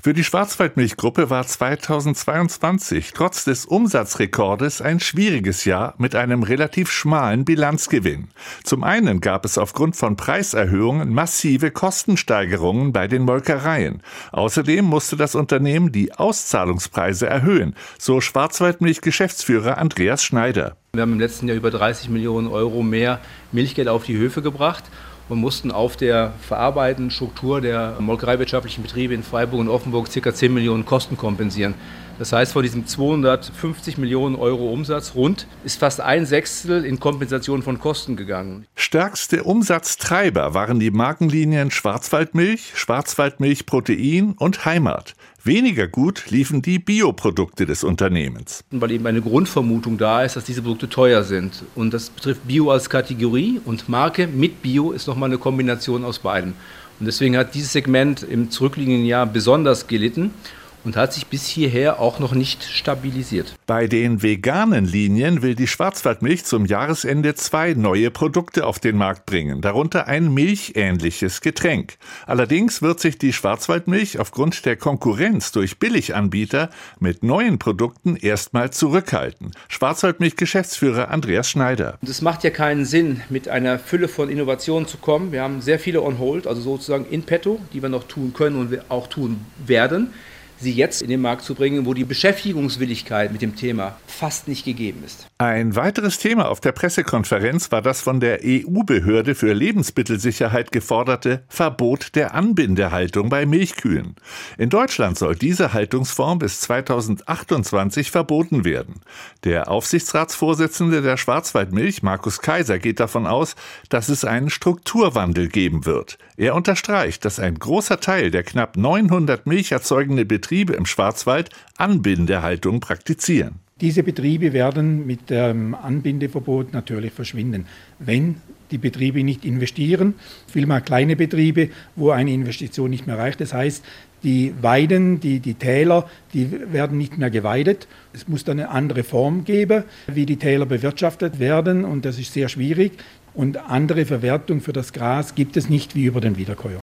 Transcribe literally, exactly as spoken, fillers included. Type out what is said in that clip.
Für die Schwarzwaldmilchgruppe war zweitausendzweiundzwanzig trotz des Umsatzrekordes ein schwieriges Jahr mit einem relativ schmalen Bilanzgewinn. Zum einen gab es aufgrund von Preiserhöhungen massive Kostensteigerungen bei den Molkereien. Außerdem musste das Unternehmen die Auszahlungspreise erhöhen, so Schwarzwaldmilch-Geschäftsführer Andreas Schneider. Wir haben im letzten Jahr über dreißig Millionen Euro mehr Milchgeld auf die Höfe gebracht und mussten auf der verarbeitenden Struktur der molkereiwirtschaftlichen Betriebe in Freiburg und Offenburg ca. zehn Millionen Kosten kompensieren. Das heißt, von diesem zweihundertfünfzig Millionen Euro Umsatz rund ist fast ein Sechstel in Kompensation von Kosten gegangen. Stärkste Umsatztreiber waren die Markenlinien Schwarzwaldmilch, Schwarzwaldmilch Protein und Heimat. Weniger gut liefen die Bioprodukte des Unternehmens. Weil eben eine Grundvermutung da ist, dass diese Produkte teuer sind. Und das betrifft Bio als Kategorie und Marke mit Bio ist nochmal eine Kombination aus beidem. Und deswegen hat dieses Segment im zurückliegenden Jahr besonders gelitten und hat sich bis hierher auch noch nicht stabilisiert. Bei den veganen Linien will die Schwarzwaldmilch zum Jahresende zwei neue Produkte auf den Markt bringen, darunter ein milchähnliches Getränk. Allerdings wird sich die Schwarzwaldmilch aufgrund der Konkurrenz durch Billiganbieter mit neuen Produkten erstmal zurückhalten. Schwarzwaldmilch-Geschäftsführer Andreas Schneider. Es macht ja keinen Sinn, mit einer Fülle von Innovationen zu kommen. Wir haben sehr viele on hold, also sozusagen in petto, die wir noch tun können und wir auch tun werden, sie jetzt in den Markt zu bringen, wo die Beschäftigungswilligkeit mit dem Thema fast nicht gegeben ist. Ein weiteres Thema auf der Pressekonferenz war das von der E U-Behörde für Lebensmittelsicherheit geforderte Verbot der Anbindehaltung bei Milchkühen. In Deutschland soll diese Haltungsform bis zweitausendachtundzwanzig verboten werden. Der Aufsichtsratsvorsitzende der Schwarzwaldmilch, Markus Kaiser, geht davon aus, dass es einen Strukturwandel geben wird. Er unterstreicht, dass ein großer Teil der knapp neunhundert milcherzeugende Betriebe im Schwarzwald Anbindehaltung praktizieren. Diese Betriebe werden mit dem Anbindeverbot natürlich verschwinden, wenn die Betriebe nicht investieren. Vielmehr kleine Betriebe, wo eine Investition nicht mehr reicht. Das heißt, die Weiden, die, die Täler, die werden nicht mehr geweidet. Es muss dann eine andere Form geben, wie die Täler bewirtschaftet werden, und das ist sehr schwierig. Und andere Verwertung für das Gras gibt es nicht wie über den Wiederkäuer.